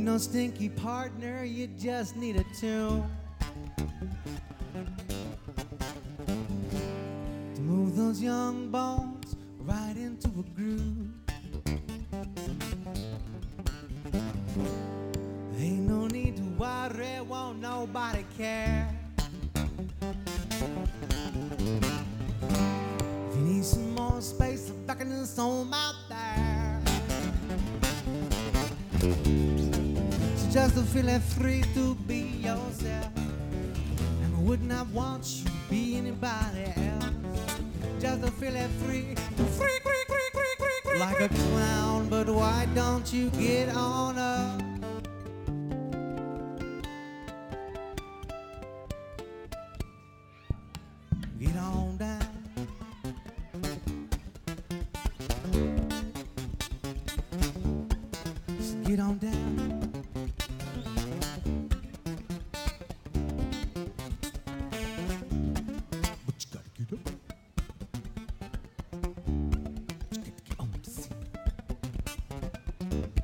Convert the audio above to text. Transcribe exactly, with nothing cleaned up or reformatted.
no stinky partner, you just need a tune to move those young bones right into a groove. Ain't no need to worry, won't nobody care. If you need some more space, I'm ducking this home out there. So just to feel free to be yourself, and I would not want you to be anybody else. Just to feel free, to free, free, free, free, free, free, like a clown. But why don't you get on up? Get on down. So get on down. But you gotta get up. But you gotta get on the scene.